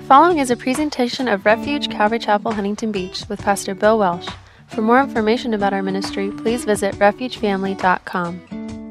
following is a presentation of Refuge Calvary Chapel, Huntington Beach with Pastor Bill Welsh. For more information about our ministry, please visit refugefamily.com.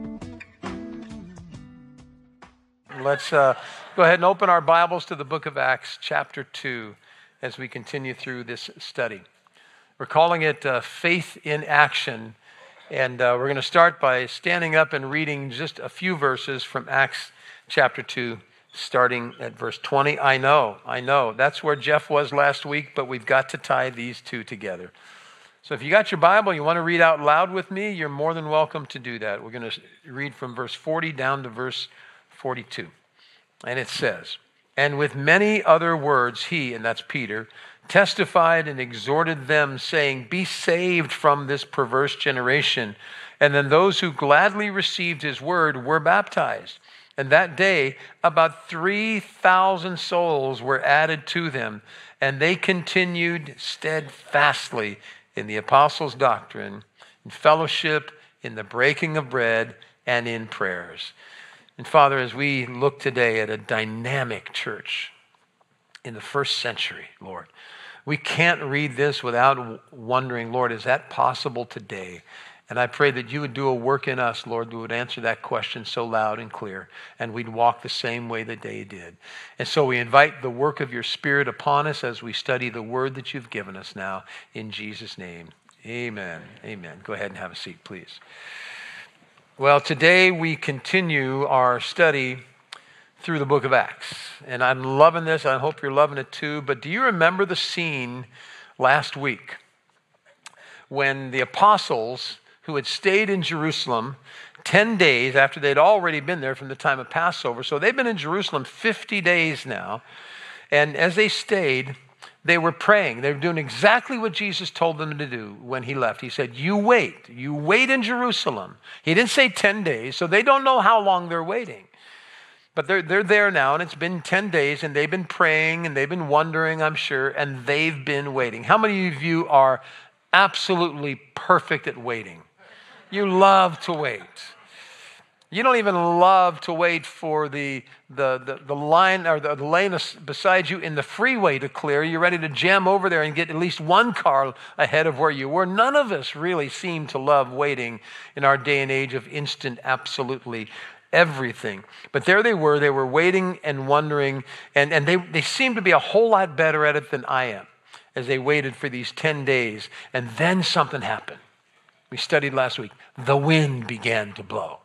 Let's go ahead and open our Bibles to the book of Acts, chapter 2, as we continue through this study. We're calling it Faith in Action, and we're going to start by standing up and reading just a few verses from Acts chapter 2, starting at verse 20. I know, that's where Jeff was last week, but we've got to tie these two together. So if you got your Bible, you want to read out loud with me, you're more than welcome to do that. We're going to read from verse 40 down to verse 42. And it says, "And with many other words he," and that's Peter, "testified and exhorted them, saying, 'Be saved from this perverse generation.' And then those who gladly received his word were baptized. And that day about 3,000 souls were added to them, and they continued steadfastly in the apostles' doctrine, in fellowship, in the breaking of bread, and in prayers." And Father, as we look today at a dynamic church in the first century, Lord, we can't read this without wondering, Lord, is that possible today? And I pray that you would do a work in us, Lord, that would answer that question so loud and clear, and we'd walk the same way that they did. And so we invite the work of your Spirit upon us as we study the word that you've given us now. In Jesus' name, amen. Amen. Go ahead and have a seat, please. Well, today we continue our study through the book of Acts. And I'm loving this. I hope you're loving it too. But do you remember the scene last week when the apostles who had stayed in Jerusalem 10 days after they'd already been there from the time of Passover? So they've been in Jerusalem 50 days now. And as they stayed, they were praying. They were doing exactly what Jesus told them to do when he left. He said, you wait in Jerusalem. He didn't say 10 days, so they don't know how long they're waiting. But they're there now, and it's been 10 days, and they've been praying, and they've been wondering, I'm sure, and they've been waiting. How many of you are absolutely perfect at waiting? You love to wait. You don't even love to wait for the line or the lane beside you in the freeway to clear. You're ready to jam over there and get at least one car ahead of where you were. None of us really seem to love waiting in our day and age of instant absolutely everything. But there they were waiting and wondering, and they seem to be a whole lot better at it than I am as they waited for these 10 days. And then something happened. We studied last week. The wind began to blow.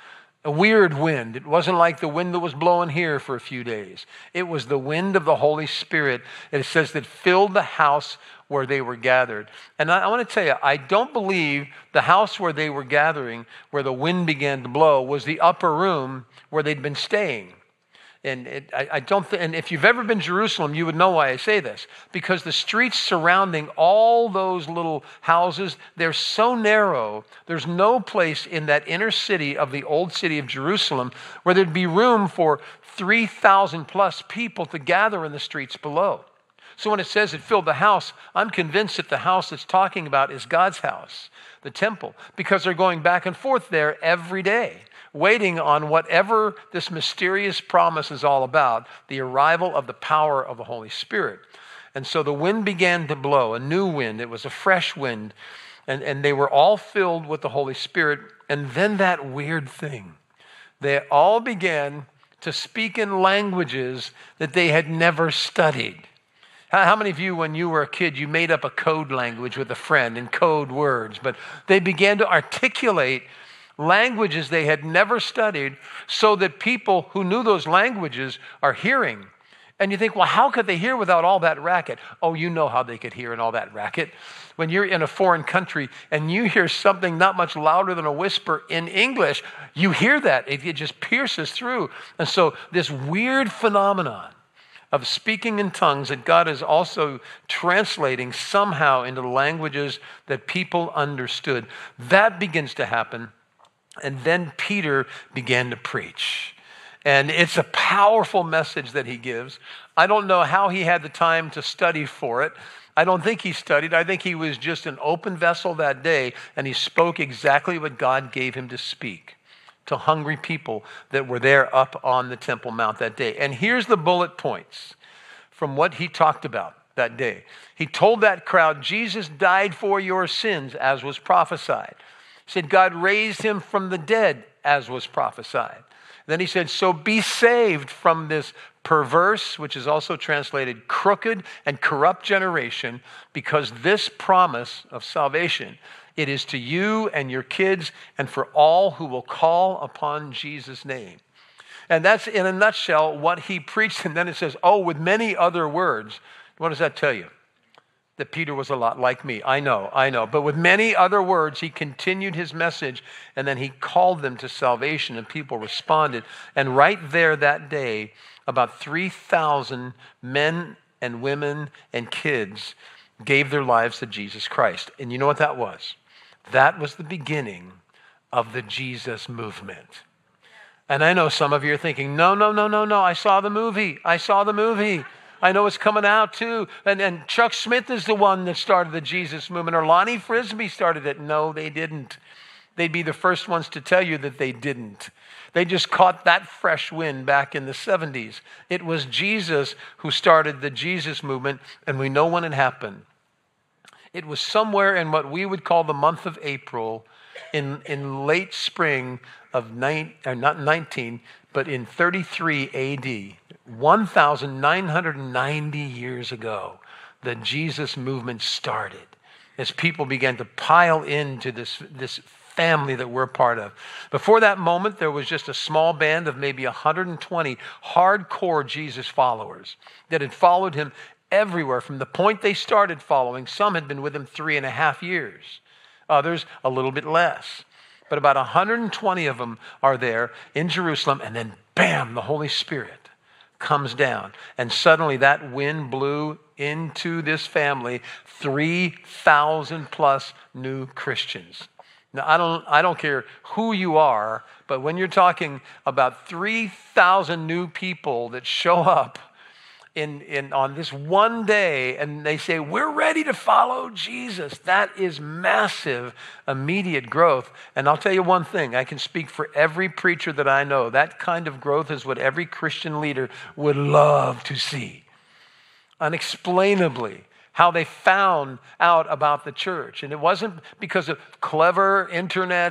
A weird wind. It wasn't like the wind that was blowing here for a few days. It was the wind of the Holy Spirit, and it says that filled the house where they were gathered. And I want to tell you, I don't believe the house where they were gathering, where the wind began to blow, was the upper room where they'd been staying. And I don't and if you've ever been to Jerusalem, you would know why I say this. Because the streets surrounding all those little houses, they're so narrow, there's no place in that inner city of the old city of Jerusalem where there'd be room for 3,000 plus people to gather in the streets below. So when it says it filled the house, I'm convinced that the house it's talking about is God's house, the temple, because they're going back and forth there every day, waiting on whatever this mysterious promise is all about, the arrival of the power of the Holy Spirit. And so the wind began to blow, a new wind. It was a fresh wind. And they were all filled with the Holy Spirit. And then that weird thing. They all began to speak in languages that they had never studied. How many of you, when you were a kid, you made up a code language with a friend in code words? But they began to articulate languages they had never studied so that people who knew those languages are hearing. And you think, well, how could they hear without all that racket? Oh, you know how they could hear in all that racket. When you're in a foreign country and you hear something not much louder than a whisper in English, you hear that. It just pierces through. And so this weird phenomenon of speaking in tongues that God is also translating somehow into languages that people understood, that begins to happen. And then Peter began to preach. And it's a powerful message that he gives. I don't know how he had the time to study for it. I don't think he studied. I think he was just an open vessel that day, and he spoke exactly what God gave him to speak to hungry people that were there up on the Temple Mount that day. And here's the bullet points. from what he talked about that day. He told that crowd, Jesus died for your sins, as was prophesied. He said, God raised him from the dead, as was prophesied. Then he said, so be saved from this perverse, which is also translated crooked and corrupt generation, because this promise of salvation, it is to you and your kids and for all who will call upon Jesus' name. And that's in a nutshell what he preached. And then it says, oh, with many other words. What does that tell you? That Peter was a lot like me. I know. But with many other words, he continued his message, and then he called them to salvation, and people responded. And right there that day, about 3,000 men and women and kids gave their lives to Jesus Christ. And you know what that was? That was the beginning of the Jesus movement. And I know some of you are thinking, no, I saw the movie. I know it's coming out too. And Chuck Smith is the one that started the Jesus movement, or Lonnie Frisbee started it. No, they didn't. They'd be the first ones to tell you that they didn't. They just caught that fresh wind back in the 70s. It was Jesus who started the Jesus movement, and we know when it happened. It was somewhere in what we would call the month of April, in late spring of not 19, but in 33 A.D., 1,990 years ago, the Jesus movement started as people began to pile into this family that we're part of. Before that moment, there was just a small band of maybe 120 hardcore Jesus followers that had followed him everywhere from the point they started following. Some had been with him 3.5 years, others a little bit less. But about 120 of them are there in Jerusalem, and then bam, the Holy Spirit comes down. And suddenly that wind blew into this family 3,000 plus new Christians. Now, I don't care who you are, but when you're talking about 3,000 new people that show up on this one day, and they say, we're ready to follow Jesus. That is massive, immediate growth. And I'll tell you one thing, I can speak for every preacher that I know. That kind of growth is what every Christian leader would love to see. Unexplainably, how they found out about the church. And it wasn't because of clever internet,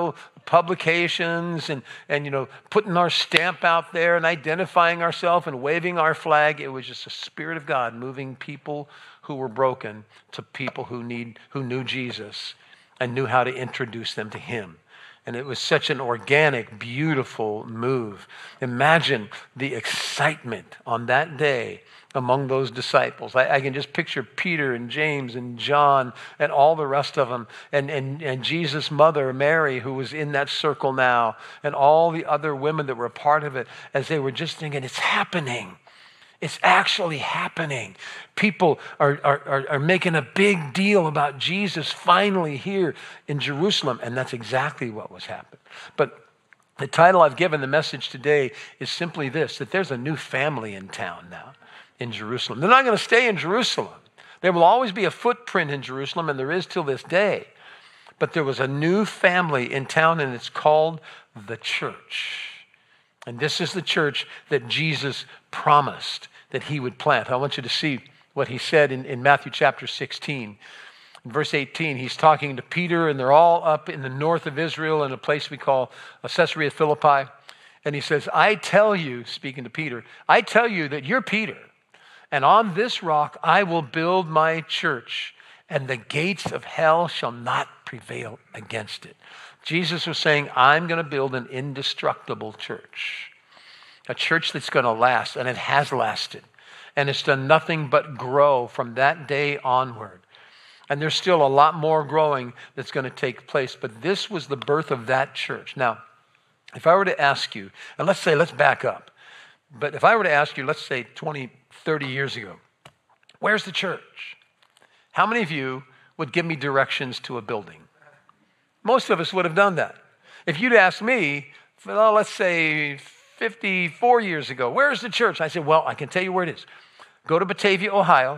publications and putting our stamp out there and identifying ourselves and waving our flag. It was just the Spirit of God moving people who were broken to people who knew Jesus and knew how to introduce them to him. And it was such an organic, beautiful move. Imagine the excitement on that day among those disciples. I can just picture Peter and James and John and all the rest of them, and Jesus' mother, Mary, who was in that circle now, and all the other women that were a part of it, as they were just thinking, it's happening. It's actually happening. People are making a big deal about Jesus finally here in Jerusalem, and that's exactly what was happening. But the title I've given the message today is simply this, that there's a new family in town now in Jerusalem. They're not going to stay in Jerusalem. There will always be a footprint in Jerusalem, and there is till this day. But there was a new family in town, and it's called the church. And this is the church that Jesus promised that he would plant. I want you to see what he said in Matthew chapter 16. In verse 18, he's talking to Peter, and they're all up in the north of Israel in a place we call Caesarea Philippi. And he says, I tell you, speaking to Peter, I tell you that you're Peter, and on this rock I will build my church, and the gates of hell shall not prevail against it. Jesus was saying, I'm going to build an indestructible church, a church that's going to last, and it has lasted. And it's done nothing but grow from that day onward. And there's still a lot more growing that's going to take place. But this was the birth of that church. Now, if I were to ask you, and let's back up. But if I were to ask you, let's say 20, 30 years ago, where's the church? How many of you would give me directions to a building? Most of us would have done that. If you'd asked me, well, let's say 54 years ago, where's the church? I said, well, I can tell you where it is. Go to Batavia, Ohio,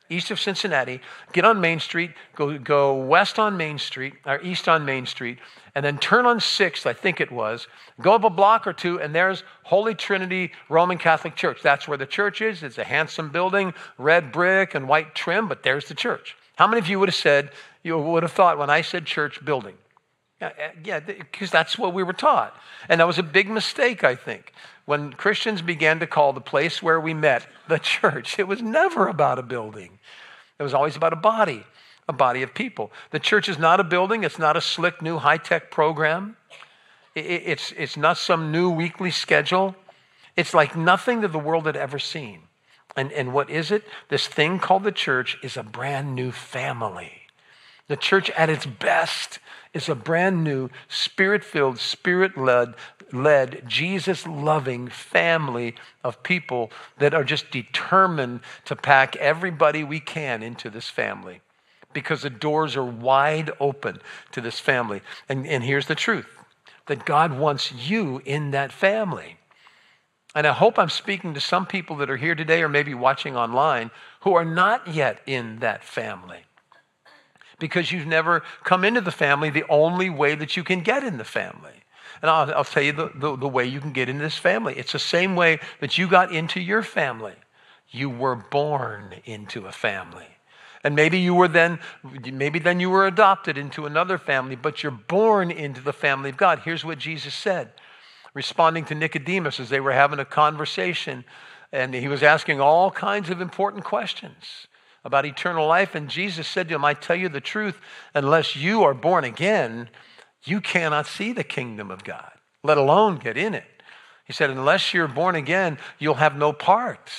east of Cincinnati, get on Main Street, go west on Main Street, or east on Main Street, and then turn on 6th, I think it was, go up a block or two, and there's Holy Trinity Roman Catholic Church. That's where the church is. It's a handsome building, red brick and white trim, but there's the church. How many of you would have thought when I said church building? Yeah, because that's what we were taught. And that was a big mistake, I think. When Christians began to call the place where we met the church, it was never about a building. It was always about a body of people. The church is not a building. It's not a slick, new, high-tech program. It's not some new weekly schedule. It's like nothing that the world had ever seen. And what is it? This thing called the church is a brand new family. The church at its best is a brand new, spirit-filled, spirit-led, Jesus-loving family of people that are just determined to pack everybody we can into this family because the doors are wide open to this family. And here's the truth, that God wants you in that family. And I hope I'm speaking to some people that are here today or maybe watching online who are not yet in that family, because you've never come into the family the only way that you can get in the family. And I'll tell you the way you can get into this family. It's the same way that you got into your family. You were born into a family. And maybe you were then you were adopted into another family, but you're born into the family of God. Here's what Jesus said, responding to Nicodemus as they were having a conversation, and he was asking all kinds of important questions about eternal life. And Jesus said to him, I tell you the truth, unless you are born again, you cannot see the kingdom of God, let alone get in it. He said, unless you're born again, you'll have no part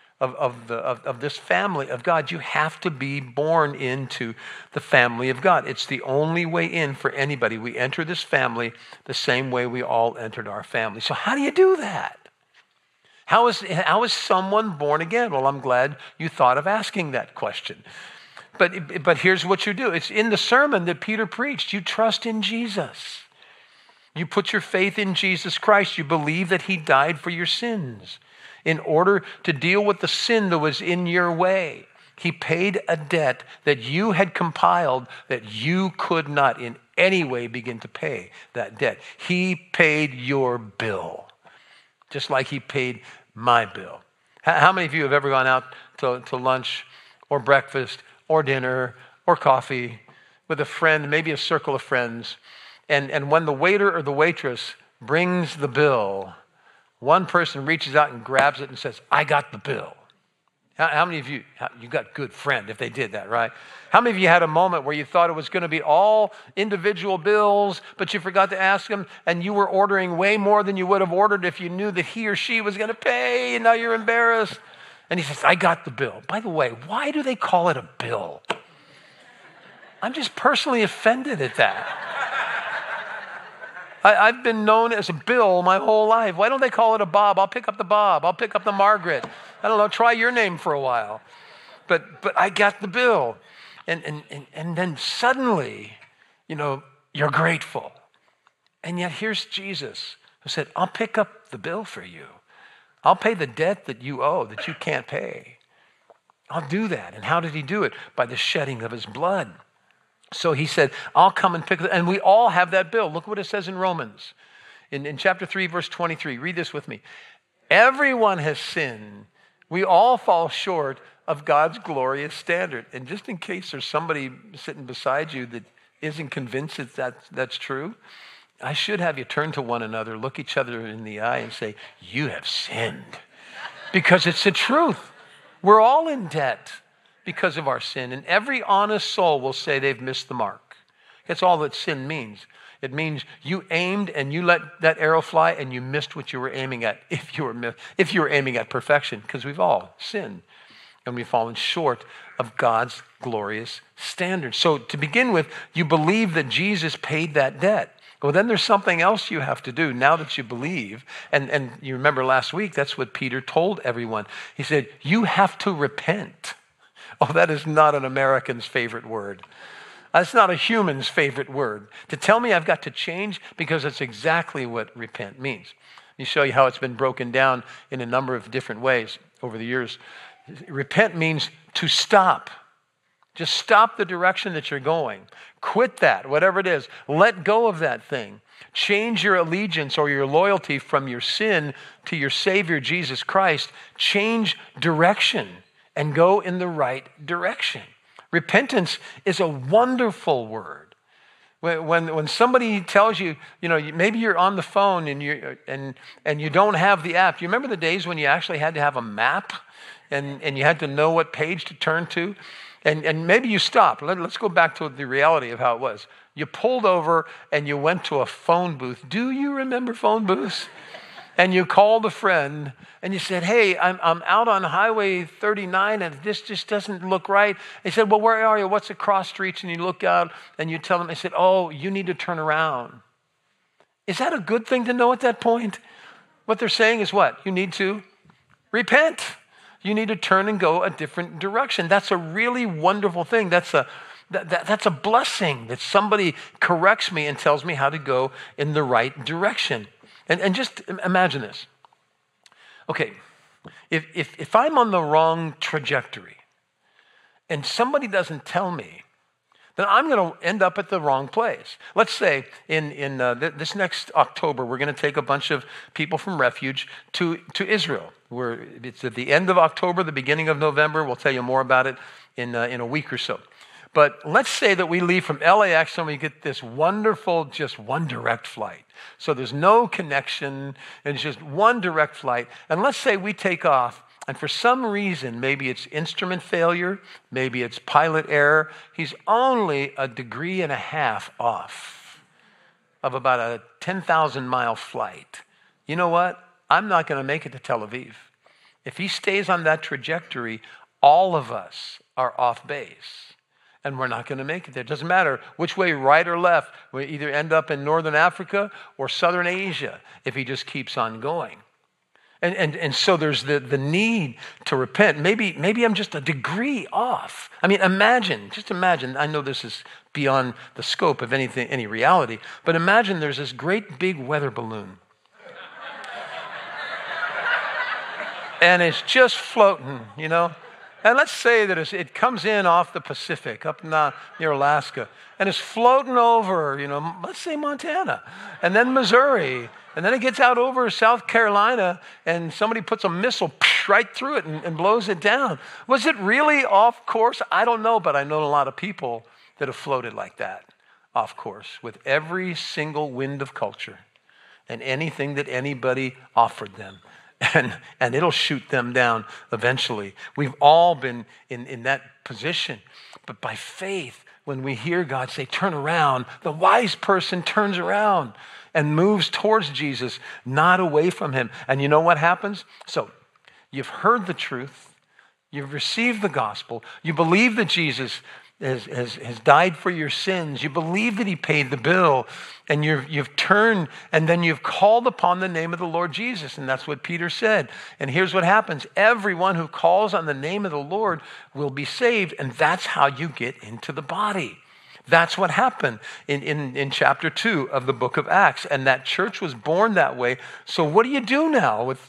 of this family of God. You have to be born into the family of God. It's the only way in for anybody. We enter this family the same way we all entered our family. So how do you do that? How is someone born again? Well, I'm glad you thought of asking that question. But here's what you do. It's in the sermon that Peter preached. You trust in Jesus. You put your faith in Jesus Christ. You believe that he died for your sins in order to deal with the sin that was in your way. He paid a debt that you had compiled that you could not in any way begin to pay that debt. He paid your bill, just like he paid my bill. How many of you have ever gone out to lunch or breakfast or dinner or coffee with a friend, maybe a circle of friends, and when the waiter or the waitress brings the bill, one person reaches out and grabs it and says, I got the bill. How many of you got good friend if they did that, right? How many of you had a moment where you thought it was going to be all individual bills, but you forgot to ask them, and you were ordering way more than you would have ordered if you knew that he or she was going to pay, and now you're embarrassed? And he says, I got the bill. By the way, why do they call it a bill? I'm just personally offended at that. I've been known as a Bill my whole life. Why don't they call it a Bob? I'll pick up the Bob. I'll pick up the Margaret. I don't know, try your name for a while. But I got the bill. And then suddenly, you're grateful. And yet here's Jesus who said, I'll pick up the bill for you. I'll pay the debt that you owe, that you can't pay. I'll do that. And how did he do it? By the shedding of his blood. So he said, I'll come and pick it. And we all have that bill. Look what it says in Romans. In chapter 3, verse 23. Read this with me. Everyone has sinned. We all fall short of God's glorious standard. And just in case there's somebody sitting beside you that isn't convinced that that's true, I should have you turn to one another, look each other in the eye and say, you have sinned. Because it's the truth. We're all in debt because of our sin. And every honest soul will say they've missed the mark. That's all that sin means. It means you aimed and you let that arrow fly and you missed what you were aiming at, if you were aiming at perfection, because we've all sinned and we've fallen short of God's glorious standard. So to begin with, you believe that Jesus paid that debt. Well, then there's something else you have to do now that you believe. And you remember last week, that's what Peter told everyone. He said, you have to repent. Oh, that is not an American's favorite word. That's not a human's favorite word. To tell me I've got to change, because it's exactly what repent means. Let me show you how it's been broken down in a number of different ways over the years. Repent means to stop. Just stop the direction that you're going. Quit that, whatever it is. Let go of that thing. Change your allegiance or your loyalty from your sin to your Savior, Jesus Christ. Change direction and go in the right direction. Repentance is a wonderful word. When somebody tells you, maybe you're on the phone and you don't have the app. Do you remember the days when you actually had to have a map and you had to know what page to turn to? And maybe you stopped. Let's go back to the reality of how it was. You pulled over and you went to a phone booth. Do you remember phone booths? And you called a friend and you said, hey, I'm out on Highway 39 and this just doesn't look right. They said, well, where are you? What's the cross streets? And you look out and you tell them, they said, oh, you need to turn around. Is that a good thing to know at that point? What they're saying is what? You need to repent. You need to turn and go a different direction. That's a really wonderful thing. That's a blessing that somebody corrects me and tells me how to go in the right direction. And just imagine this. Okay, if I'm on the wrong trajectory and somebody doesn't tell me, then I'm going to end up at the wrong place. Let's say in this next October, we're going to take a bunch of people from Refuge to Israel. It's at the end of October, the beginning of November. We'll tell you more about it in a week or so. But let's say that we leave from LAX and we get this wonderful, just one direct flight. So there's no connection, and it's just one direct flight. And let's say we take off, and for some reason, maybe it's instrument failure, maybe it's pilot error, he's only a degree and a half off of about a 10,000-mile flight. You know what? I'm not going to make it to Tel Aviv. If he stays on that trajectory, all of us are off base. And we're not going to make it there. It doesn't matter which way, right or left. We either end up in Northern Africa or Southern Asia if he just keeps on going. And so there's the need to repent. Maybe I'm just a degree off. I mean, just imagine. I know this is beyond the scope of any reality, but imagine there's this great big weather balloon. And it's just floating, And let's say that it comes in off the Pacific, up near Alaska, and it's floating over, let's say Montana, and then Missouri, and then it gets out over South Carolina, and somebody puts a missile right through it and blows it down. Was it really off course? I don't know, but I know a lot of people that have floated like that, off course, with every single wind of culture and anything that anybody offered them. And it'll shoot them down eventually. We've all been in that position. But by faith, when we hear God say, turn around, the wise person turns around and moves towards Jesus, not away from him. And you know what happens? So you've heard the truth. You've received the gospel. You believe that Jesus has died for your sins. You believe that he paid the bill, and you've turned, and then you've called upon the name of the Lord Jesus. And that's what Peter said. And here's what happens. Everyone who calls on the name of the Lord will be saved. And that's how you get into the body. That's what happened in chapter 2 of the book of Acts. And that church was born that way. So what do you do now with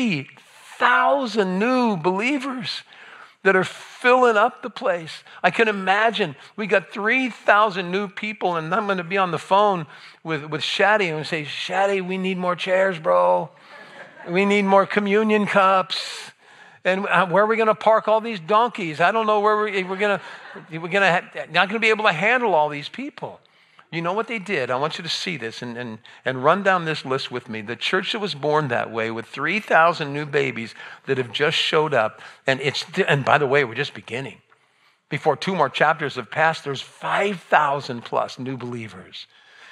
3,000 new believers that are filling up the place? I can imagine we got 3,000 new people, and I'm going to be on the phone with Shaddy and say, Shaddy, we need more chairs, bro. We need more communion cups. And where are we going to park all these donkeys? I don't know where we're not going to be able to handle all these people. You know what they did? I want you to see this and run down this list with me. The church that was born that way with 3,000 new babies that have just showed up. And by the way, we're just beginning. Before 2 more chapters have passed, there's 5,000 plus new believers.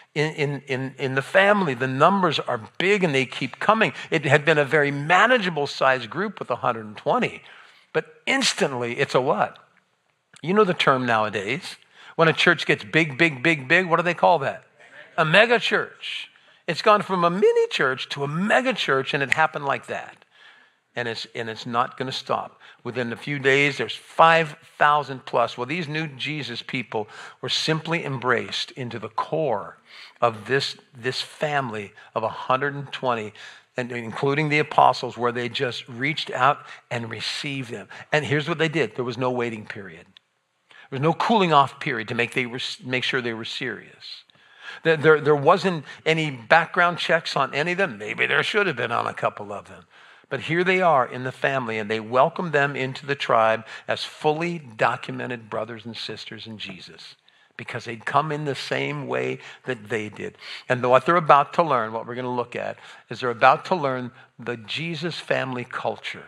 In the family, the numbers are big and they keep coming. It had been a very manageable sized group with 120. But instantly, it's a what? You know the term nowadays. When a church gets big, what do they call that? A mega church. It's gone from a mini church to a mega church, and it happened like that. And it's not going to stop. Within a few days, there's 5,000 plus. Well, these new Jesus people were simply embraced into the core of this family of 120. and including the apostles, where they just reached out and received them. And here's what they did. There was no waiting period. There was no cooling off period to make sure they were serious. There wasn't any background checks on any of them. Maybe there should have been on a couple of them. But here they are in the family, and they welcomed them into the tribe as fully documented brothers and sisters in Jesus, because they'd come in the same way that they did. And what they're about to learn, what we're going to look at, is they're about to learn the Jesus family culture.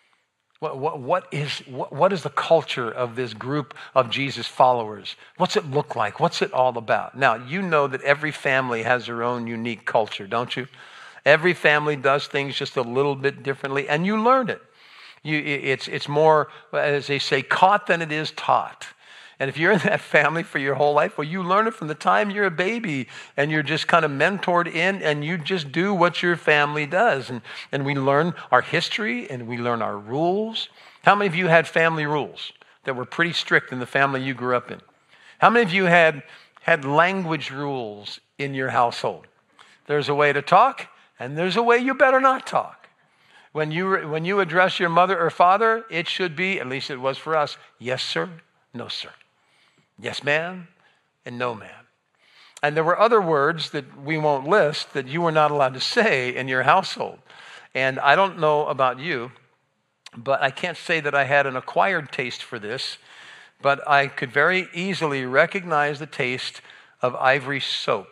What is the culture of this group of Jesus followers? What's it look like? What's it all about? Now, you know that every family has their own unique culture, don't you? Every family does things just a little bit differently, and you learn it. It's more, as they say, caught than it is taught. And if you're in that family for your whole life, well, you learn it from the time you're a baby, and you're just kind of mentored in, and you just do what your family does. And we learn our history, and we learn our rules. How many of you had family rules that were pretty strict in the family you grew up in? How many of you had language rules in your household? There's a way to talk, and there's a way you better not talk. When you address your mother or father, it should be, at least it was for us, yes, sir, no, sir. Yes, ma'am, and no, ma'am. And there were other words that we won't list that you were not allowed to say in your household. And I don't know about you, but I can't say that I had an acquired taste for this, but I could very easily recognize the taste of Ivory soap.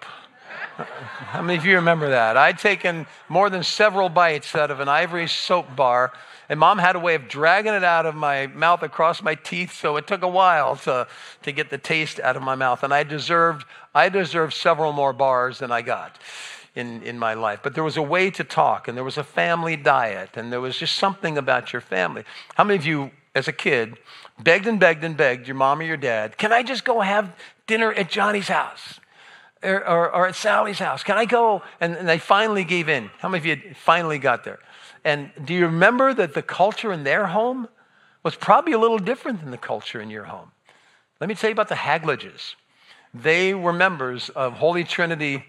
How many of you remember that? I'd taken more than several bites out of an Ivory soap bar, and Mom had a way of dragging it out of my mouth across my teeth, so it took a while to get the taste out of my mouth. And I deserved several more bars than I got in my life. But there was a way to talk, and there was a family diet, and there was just something about your family. How many of you, as a kid, begged and begged and begged your mom or your dad, can I just go have dinner at Johnny's house? Or at Sally's house? Can I go? And they finally gave in. How many of you finally got there? And do you remember that the culture in their home was probably a little different than the culture in your home? Let me tell you about the Hagledges. They were members of Holy Trinity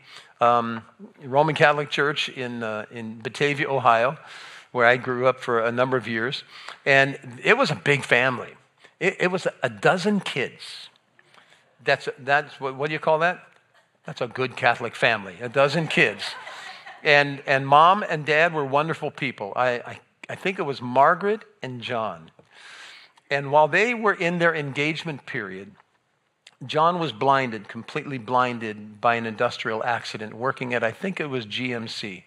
Roman Catholic Church in Batavia, Ohio, where I grew up for a number of years. And it was a big family. It was a dozen kids. That's what do you call that? That's a good Catholic family, a dozen kids. And Mom and Dad were wonderful people. I think it was Margaret and John. And while they were in their engagement period, John was completely blinded by an industrial accident working at, I think it was GMC,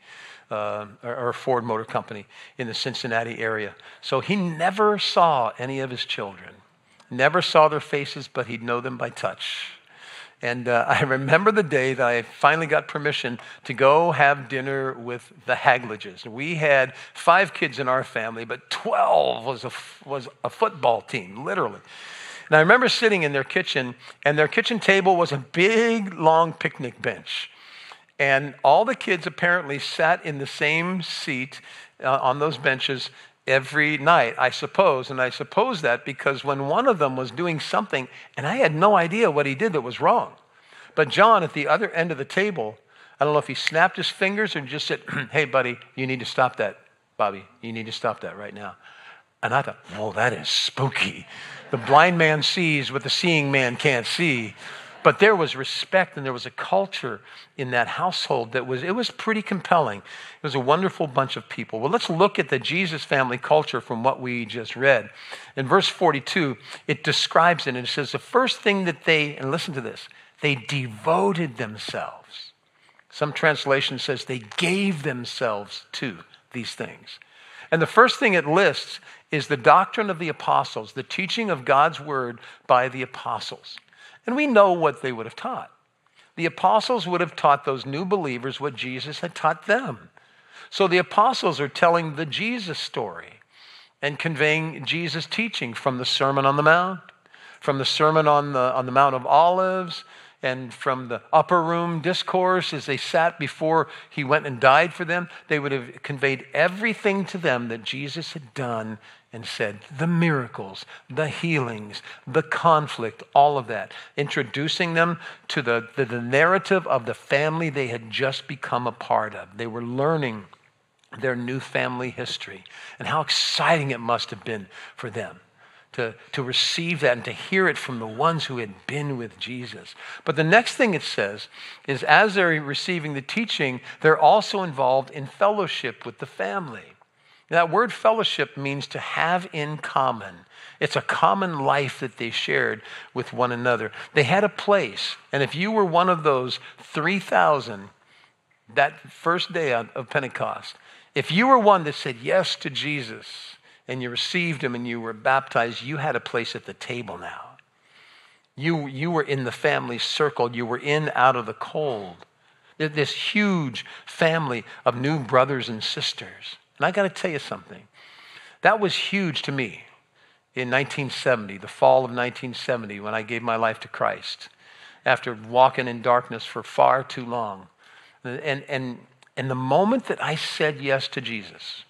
or Ford Motor Company in the Cincinnati area. So he never saw any of his children, never saw their faces, but he'd know them by touch. And I remember the day that I finally got permission to go have dinner with the Hagledges. We had 5 kids in our family, but 12 was a football team, literally. And I remember sitting in their kitchen, and their kitchen table was a big, long picnic bench. And all the kids apparently sat in the same seat on those benches every night, I suppose. And I suppose that because when one of them was doing something, and I had no idea what he did that was wrong, but John at the other end of the table, I don't know if he snapped his fingers or just said, hey, buddy, you need to stop that. Bobby, you need to stop that right now. And I thought, whoa, that is spooky. The blind man sees what the seeing man can't see. But there was respect, and there was a culture in that household it was pretty compelling. It was a wonderful bunch of people. Well, let's look at the Jesus family culture from what we just read. In verse 42, it describes it, and it says the first thing that and listen to this, they devoted themselves. Some translation says they gave themselves to these things. And the first thing it lists is the doctrine of the apostles, the teaching of God's word by the apostles. And we know what they would have taught. The apostles would have taught those new believers what Jesus had taught them. So the apostles are telling the Jesus story and conveying Jesus' teaching from the Sermon on the Mount, from the Sermon on the Mount of Olives, and from the upper room discourse as they sat before he went and died for them. They would have conveyed everything to them that Jesus had done and said, the miracles, the healings, the conflict, all of that, introducing them to the narrative of the family they had just become a part of. They were learning their new family history and how exciting it must have been for them to receive that and to hear it from the ones who had been with Jesus. But the next thing it says is as they're receiving the teaching, they're also involved in fellowship with the family. That word fellowship means to have in common. It's a common life that they shared with one another. They had a place, and if you were one of those 3,000 that first day of Pentecost, if you were one that said yes to Jesus and you received him and you were baptized, you had a place at the table now. You were in the family circle. You were in out of the cold. This huge family of new brothers and sisters. And I got to tell you something. That was huge to me in 1970, the fall of 1970, when I gave my life to Christ after walking in darkness for far too long. And the moment that I said yes to Jesus,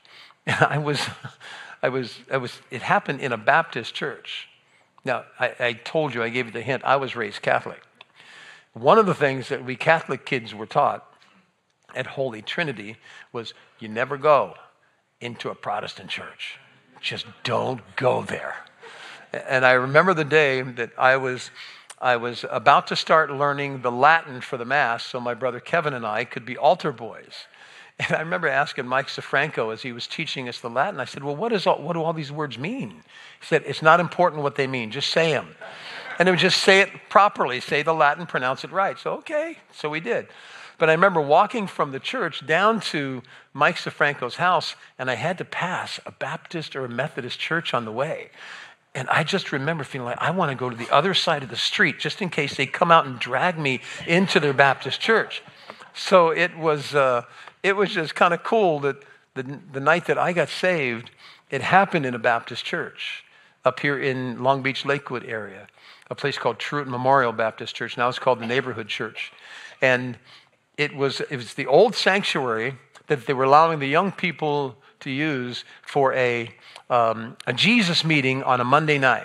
it happened in a Baptist church. Now, I told you, I gave you the hint, I was raised Catholic. One of the things that we Catholic kids were taught at Holy Trinity was you never go into a Protestant church. Just don't go there. And I remember the day that I was about to start learning the Latin for the Mass so my brother Kevin and I could be altar boys. And I remember asking Mike Safranco as he was teaching us the Latin, I said, well, what do all these words mean? He said, it's not important what they mean, just say them. And it would just say it properly, say the Latin, pronounce it right. So, okay, so we did. But I remember walking from the church down to Mike Safranco's house, and I had to pass a Baptist or a Methodist church on the way. And I just remember feeling like I want to go to the other side of the street just in case they come out and drag me into their Baptist church. So it was just kind of cool that the night that I got saved, it happened in a Baptist church up here in Long Beach, Lakewood area, a place called Truett Memorial Baptist Church. Now it's called the Neighborhood Church. And it was the old sanctuary that they were allowing the young people to use for a Jesus meeting on a Monday night.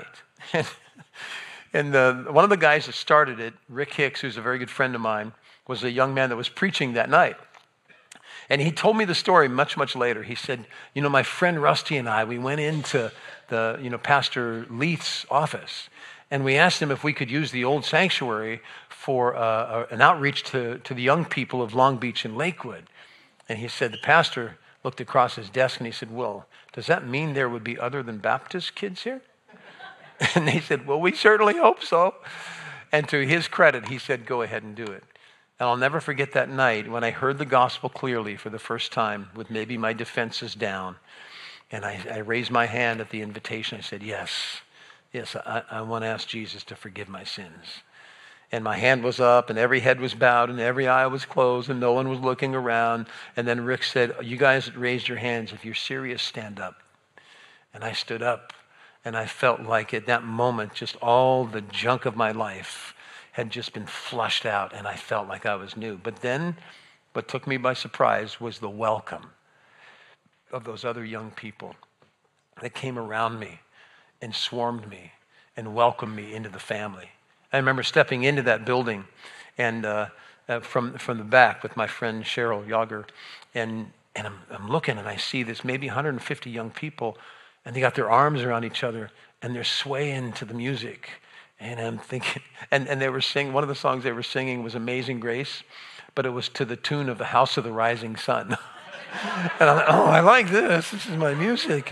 And one of the guys that started it, Rick Hicks, who's a very good friend of mine, was a young man that was preaching that night. And he told me the story much, much later. He said, my friend Rusty and I, we went into Pastor Leith's office, and we asked him if we could use the old sanctuary for an outreach to the young people of Long Beach and Lakewood. And he said, the pastor looked across his desk and he said, well, does that mean there would be other than Baptist kids here? And they said, well, we certainly hope so. And to his credit, he said, go ahead and do it. And I'll never forget that night when I heard the gospel clearly for the first time with maybe my defenses down. And I raised my hand at the invitation. I said, yes, I want to ask Jesus to forgive my sins. And my hand was up and every head was bowed and every eye was closed and no one was looking around. And then Rick said, you guys that raised your hands, if you're serious, stand up. And I stood up and I felt like at that moment, just all the junk of my life had just been flushed out and I felt like I was new. But then what took me by surprise was the welcome of those other young people that came around me and swarmed me and welcomed me into the family. I remember stepping into that building and from the back with my friend Cheryl Yager, and I'm looking and I see this maybe 150 young people, and they got their arms around each other and they're swaying to the music. And I'm thinking, and they were singing, one of the songs they were singing was Amazing Grace, but it was to the tune of The House of the Rising Sun. And I'm like, oh, I like this. This is my music.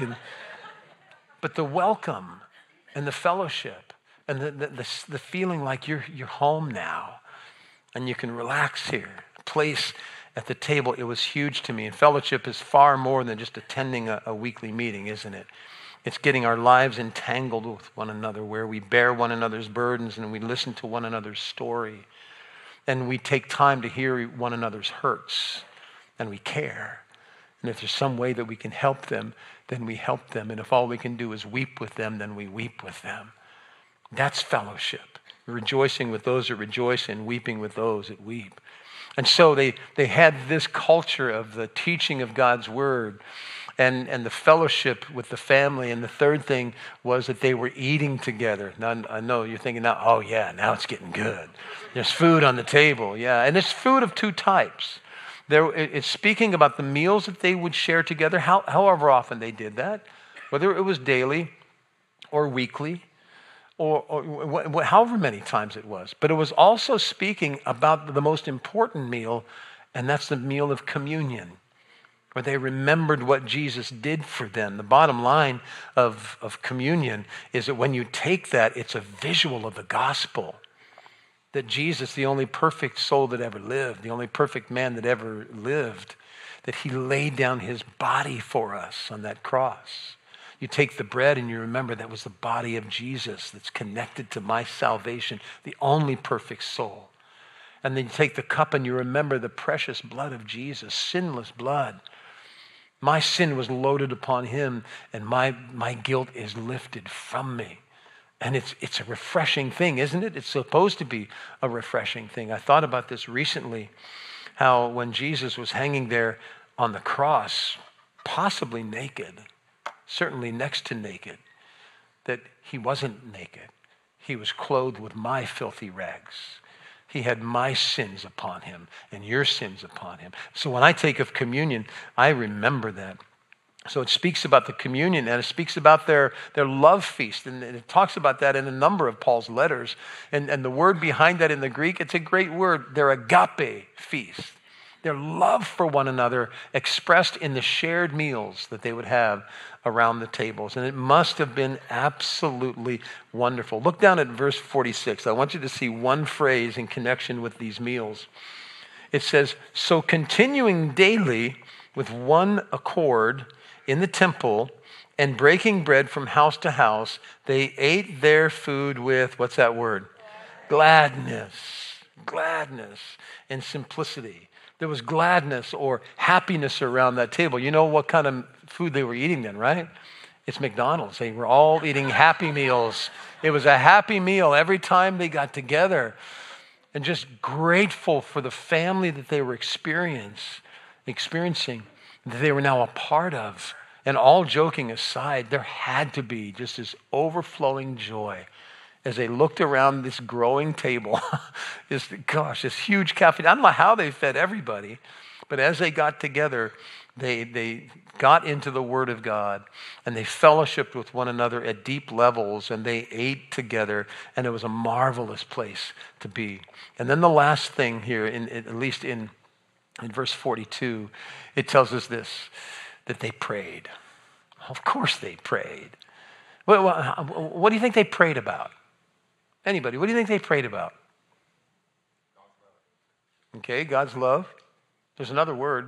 But the welcome and the fellowship and the feeling like you're home now and you can relax here, a place at the table, it was huge to me. And fellowship is far more than just attending a weekly meeting, isn't it? It's getting our lives entangled with one another, where we bear one another's burdens and we listen to one another's story. And we take time to hear one another's hurts and we care. And if there's some way that we can help them, then we help them. And if all we can do is weep with them, then we weep with them. That's fellowship. Rejoicing with those that rejoice and weeping with those that weep. And so they had this culture of the teaching of God's word and the fellowship with the family. And the third thing was that they were eating together. Now, I know you're thinking now, oh yeah, now it's getting good. There's food on the table, yeah. And it's food of two types. It's speaking about the meals that they would share together, however often they did that, whether it was daily or weekly or however many times it was. But it was also speaking about the most important meal, and that's the meal of communion, where they remembered what Jesus did for them. The bottom line of communion is that when you take that, it's a visual of the gospel. That Jesus, the only perfect soul that ever lived, the only perfect man that ever lived, that he laid down his body for us on that cross. You take the bread and you remember that was the body of Jesus that's connected to my salvation, the only perfect soul. And then you take the cup and you remember the precious blood of Jesus, sinless blood. My sin was loaded upon him, and my guilt is lifted from me. And it's a refreshing thing, isn't it? It's supposed to be a refreshing thing. I thought about this recently, how when Jesus was hanging there on the cross, possibly naked, certainly next to naked, that he wasn't naked. He was clothed with my filthy rags. He had my sins upon him and your sins upon him. So when I take of communion, I remember that. So it speaks about the communion, and it speaks about their love feast. And it talks about that in a number of Paul's letters. And the word behind that in the Greek, it's a great word, their agape feast. Their love for one another expressed in the shared meals that they would have around the tables. And it must have been absolutely wonderful. Look down at verse 46. I want you to see one phrase in connection with these meals. It says, so continuing daily with one accord in the temple and breaking bread from house to house, they ate their food with, what's that word? Gladness and simplicity. There was gladness or happiness around that table. You know what kind of food they were eating then, right? It's McDonald's. They were all eating Happy Meals. It was a happy meal every time they got together, and just grateful for the family that they were experiencing, that they were now a part of. And all joking aside, there had to be just this overflowing joy as they looked around this growing table. this huge cafe. I don't know how they fed everybody, but as they got together, they got into the Word of God, and they fellowshiped with one another at deep levels, and they ate together, and it was a marvelous place to be. And then the last thing here, at least in verse 42, it tells us this, that they prayed. Of course they prayed. What do you think they prayed about? Anybody, what do you think they prayed about? Okay, God's love. There's another word.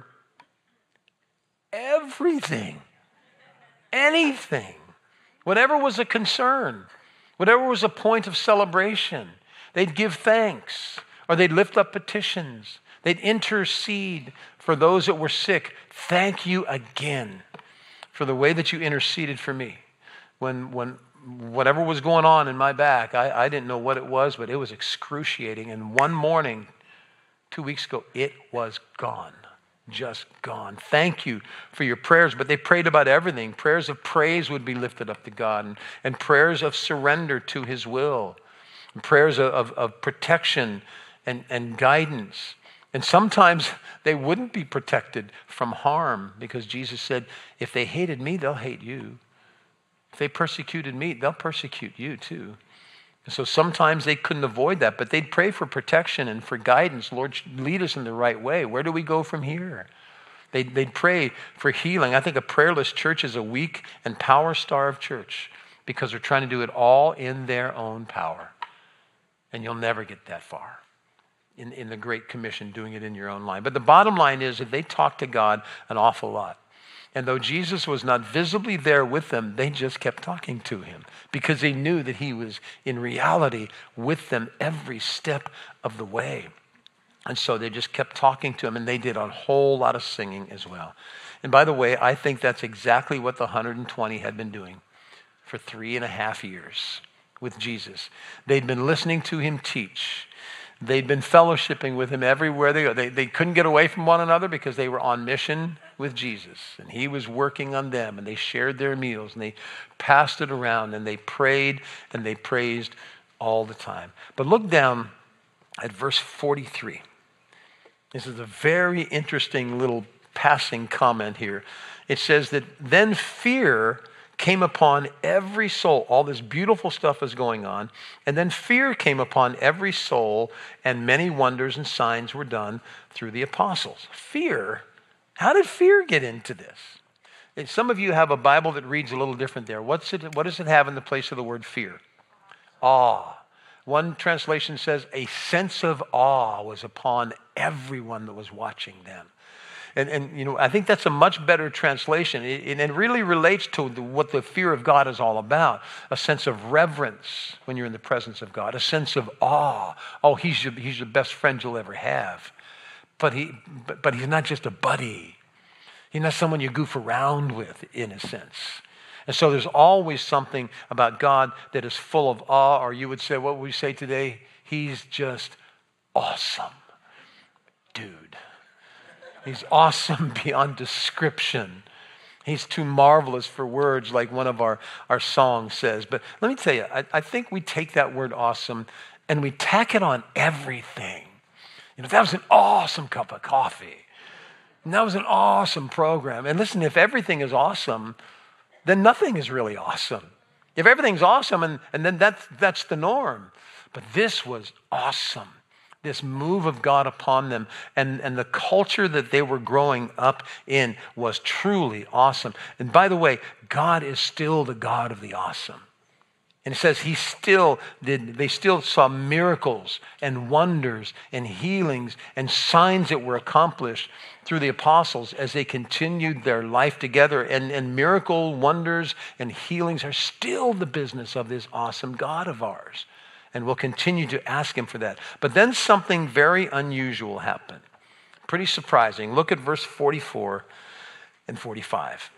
Everything. Anything. Whatever was a concern. Whatever was a point of celebration. They'd give thanks, or they'd lift up petitions. They'd intercede for those that were sick. Thank you again for the way that you interceded for me. When whatever was going on in my back, I didn't know what it was, but it was excruciating. And one morning, 2 weeks ago, it was gone. Just gone. Thank you for your prayers. But they prayed about everything. Prayers of praise would be lifted up to God, and prayers of surrender to his will, and prayers of protection and guidance. And sometimes they wouldn't be protected from harm, because Jesus said, if they hated me, they'll hate you. If they persecuted me, they'll persecute you too. And so sometimes they couldn't avoid that, but they'd pray for protection and for guidance. Lord, lead us in the right way. Where do we go from here? They'd pray for healing. I think a prayerless church is a weak and power-starved church, because they're trying to do it all in their own power. And you'll never get that far in the Great Commission, doing it in your own line. But the bottom line is that they talked to God an awful lot. And though Jesus was not visibly there with them, they just kept talking to him, because they knew that he was in reality with them every step of the way. And so they just kept talking to him, and they did a whole lot of singing as well. And by the way, I think that's exactly what the 120 had been doing for 3.5 years with Jesus. They'd been listening to him teach. They'd been fellowshipping with him everywhere they go. They couldn't get away from one another, because they were on mission with Jesus, and he was working on them, and they shared their meals, and they passed it around, and they prayed and they praised all the time. But look down at verse 43. This is a very interesting little passing comment here. It says that then fear came upon every soul. All this beautiful stuff is going on. And then fear came upon every soul, and many wonders and signs were done through the apostles. Fear? How did fear get into this? And some of you have a Bible that reads a little different there. What does it have in the place of the word fear? Awe. One translation says, a sense of awe was upon everyone that was watching them. And I think that's a much better translation. It really relates to what the fear of God is all about. A sense of reverence when you're in the presence of God. A sense of awe. Oh, he's the best friend you'll ever have. But he's not just a buddy. He's not someone you goof around with, in a sense. And so there's always something about God that is full of awe, or you would say, what would we say today? He's just awesome. Dude. He's awesome beyond description. He's too marvelous for words, like one of our songs says. But let me tell you, I think we take that word awesome and we tack it on everything. That was an awesome cup of coffee. And that was an awesome program. And listen, if everything is awesome, then nothing is really awesome. If everything's awesome, and then that's the norm. But this was awesome. This move of God upon them, and the culture that they were growing up in was truly awesome. And by the way, God is still the God of the awesome. And it says they still saw miracles and wonders and healings and signs that were accomplished through the apostles as they continued their life together. And miracle, wonders, and healings are still the business of this awesome God of ours. And we'll continue to ask him for that. But then something very unusual happened. Pretty surprising. Look at verse 44 and 45.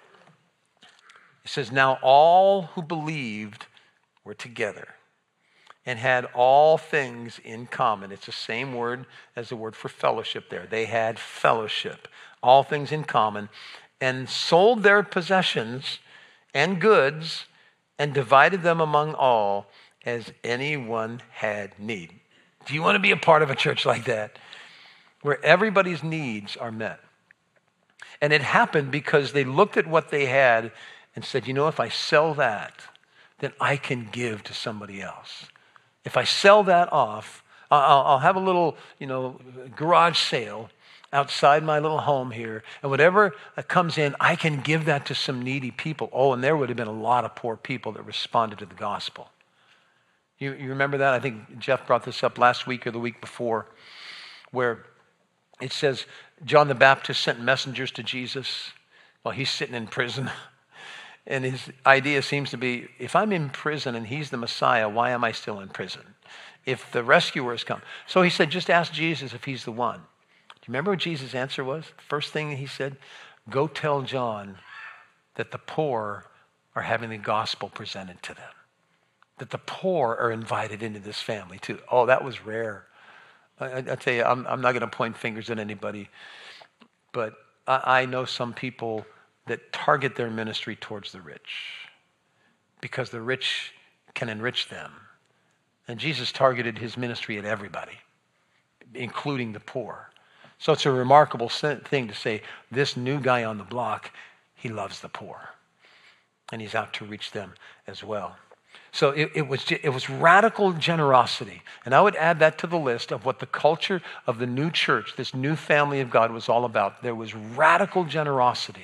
It says, now all who believed were together and had all things in common. It's the same word as the word for fellowship there. They had fellowship, all things in common, and sold their possessions and goods and divided them among all as anyone had need. Do you want to be a part of a church like that, where everybody's needs are met? And it happened because they looked at what they had and said, if I sell that, then I can give to somebody else. If I sell that off, I'll have a little, garage sale outside my little home here, and whatever comes in, I can give that to some needy people. Oh, and there would have been a lot of poor people that responded to the gospel. You remember that? I think Jeff brought this up last week or the week before, where it says John the Baptist sent messengers to Jesus while he's sitting in prison. And his idea seems to be, if I'm in prison and he's the Messiah, why am I still in prison? If the rescuers come. So he said, just ask Jesus if he's the one. Do you remember what Jesus' answer was? First thing he said, go tell John that the poor are having the gospel presented to them. That the poor are invited into this family too. Oh, that was rare. I tell you, I'm not going to point fingers at anybody, but I know some people that target their ministry towards the rich because the rich can enrich them. And Jesus targeted his ministry at everybody, including the poor. So it's a remarkable thing to say, this new guy on the block, he loves the poor. And he's out to reach them as well. So it was radical generosity. And I would add that to the list of what the culture of the new church, this new family of God, was all about. There was radical generosity.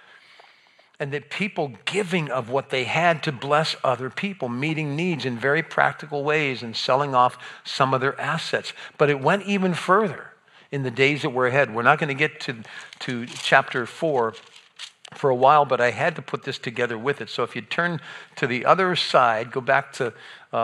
And that people giving of what they had to bless other people, meeting needs in very practical ways and selling off some of their assets. But it went even further in the days that were ahead. We're not going to get to chapter 4 for a while, but I had to put this together with it. So if you turn to the other side, go back to,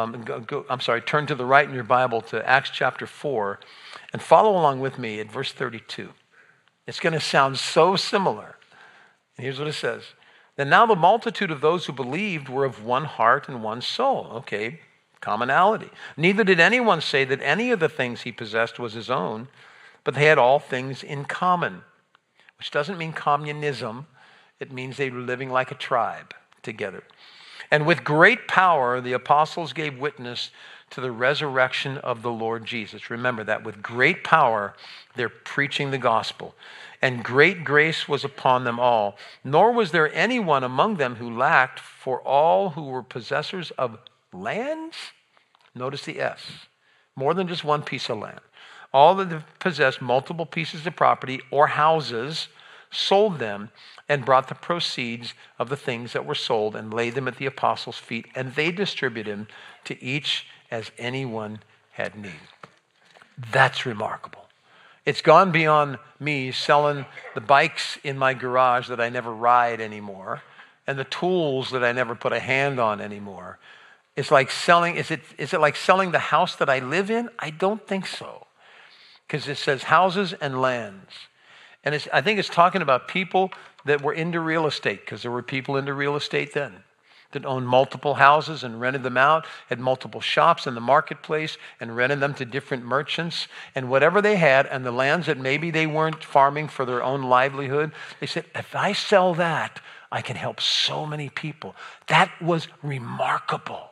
turn to the right in your Bible to Acts chapter 4 and follow along with me at verse 32. It's going to sound so similar. And here's what it says. Then now the multitude of those who believed were of one heart and one soul. Okay, commonality. Neither did anyone say that any of the things he possessed was his own, but they had all things in common, which doesn't mean communism. It means they were living like a tribe together. And with great power, the apostles gave witness to the resurrection of the Lord Jesus. Remember that with great power, they're preaching the gospel. And great grace was upon them all. Nor was there anyone among them who lacked, for all who were possessors of lands, notice the S, more than just one piece of land. All that possessed multiple pieces of property or houses sold them and brought the proceeds of the things that were sold and laid them at the apostles' feet, and they distributed them to each as anyone had need. That's remarkable. It's gone beyond me selling the bikes in my garage that I never ride anymore and the tools that I never put a hand on anymore. It's like selling, is it like selling the house that I live in? I don't think so. Because it says houses and lands. And I think it's talking about people that were into real estate, because there were people into real estate then that owned multiple houses and rented them out, had multiple shops in the marketplace and rented them to different merchants. And whatever they had, and the lands that maybe they weren't farming for their own livelihood, they said, if I sell that, I can help so many people. That was remarkable.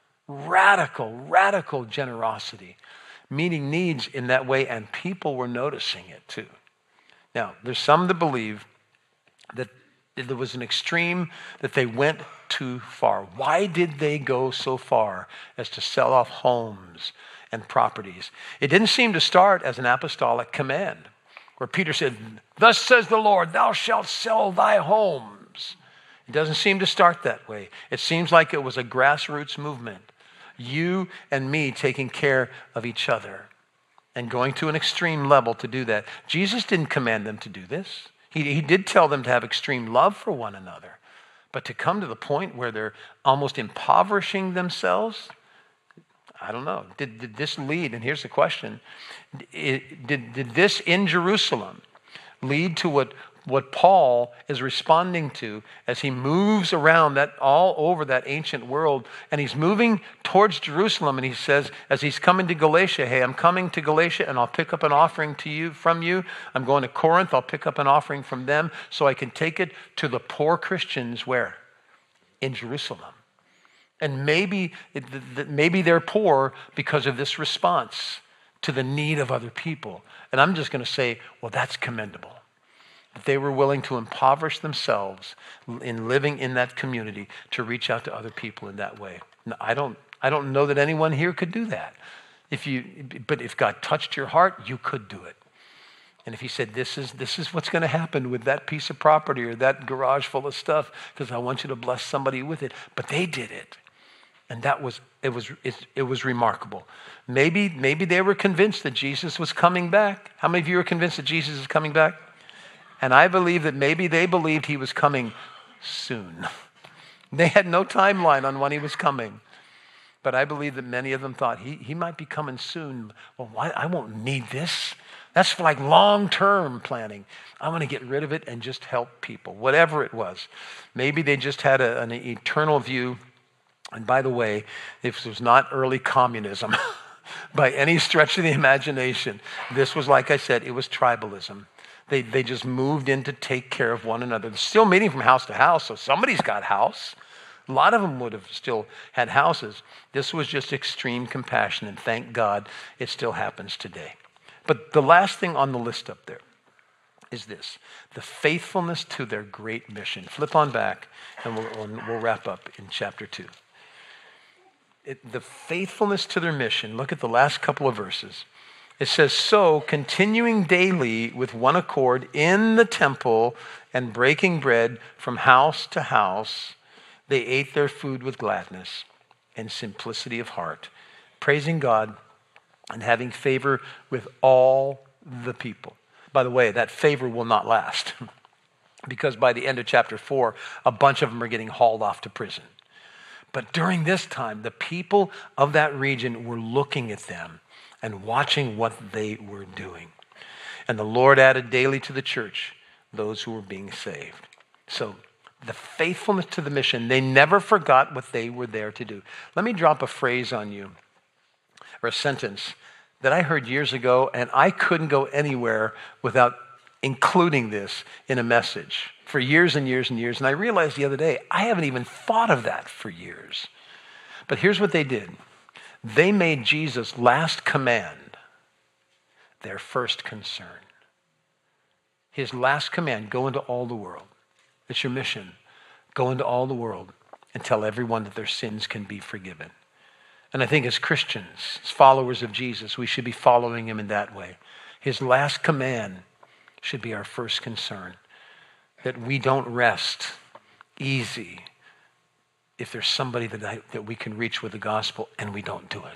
Radical generosity. Meeting needs in that way, and people were noticing it too. Now, there's some that believe that there was an extreme, that they went too far. Why did they go so far as to sell off homes and properties? It didn't seem to start as an apostolic command, where Peter said, thus says the Lord, thou shalt sell thy homes. It doesn't seem to start that way. It seems like it was a grassroots movement. You and me taking care of each other and going to an extreme level to do that. Jesus didn't command them to do this. He did tell them to have extreme love for one another. But to come to the point where they're almost impoverishing themselves, I don't know. Did this lead, and here's the question, did this in Jerusalem lead to what Paul is responding to as he moves around that all over that ancient world, and he's moving towards Jerusalem, and he says, as he's coming to Galatia, hey, I'm coming to Galatia and I'll pick up an offering from you. I'm going to Corinth, I'll pick up an offering from them so I can take it to the poor Christians where? In Jerusalem. And maybe they're poor because of this response to the need of other people. And I'm just going to say, well, that's commendable. They were willing to impoverish themselves in living in that community to reach out to other people in that way. Now, I don't know that anyone here could do that. But if God touched your heart, you could do it. And if he said, this is what's going to happen with that piece of property or that garage full of stuff, because I want you to bless somebody with it. But they did it. And it was remarkable. Maybe they were convinced that Jesus was coming back. How many of you are convinced that Jesus is coming back? And I believe that maybe they believed he was coming soon. They had no timeline on when he was coming. But I believe that many of them thought he might be coming soon. Well, why? I won't need this. That's for like long-term planning. I want to get rid of it and just help people, whatever it was. Maybe they just had an eternal view. And by the way, this was not early communism by any stretch of the imagination. This was, like I said, it was tribalism. They just moved in to take care of one another. They're still meeting from house to house, so somebody's got a house. A lot of them would have still had houses. This was just extreme compassion, and thank God it still happens today. But the last thing on the list up there is this, the faithfulness to their great mission. Flip on back, and we'll wrap up in chapter 2. The faithfulness to their mission. Look at the last couple of verses. It says, so continuing daily with one accord in the temple and breaking bread from house to house, they ate their food with gladness and simplicity of heart, praising God and having favor with all the people. By the way, that favor will not last because by the end of chapter 4, a bunch of them are getting hauled off to prison. But during this time, the people of that region were looking at them and watching what they were doing. And the Lord added daily to the church those who were being saved. So the faithfulness to the mission, they never forgot what they were there to do. Let me drop a phrase on you, or a sentence that I heard years ago, and I couldn't go anywhere without including this in a message. for years and years and years. And I realized the other day, I haven't even thought of that for years. But here's what they did. They made Jesus' last command their first concern. His last command, go into all the world. It's your mission. Go into all the world and tell everyone that their sins can be forgiven. And I think as Christians, as followers of Jesus, we should be following him in that way. His last command should be our first concern. That we don't rest easy if there's somebody that we can reach with the gospel and we don't do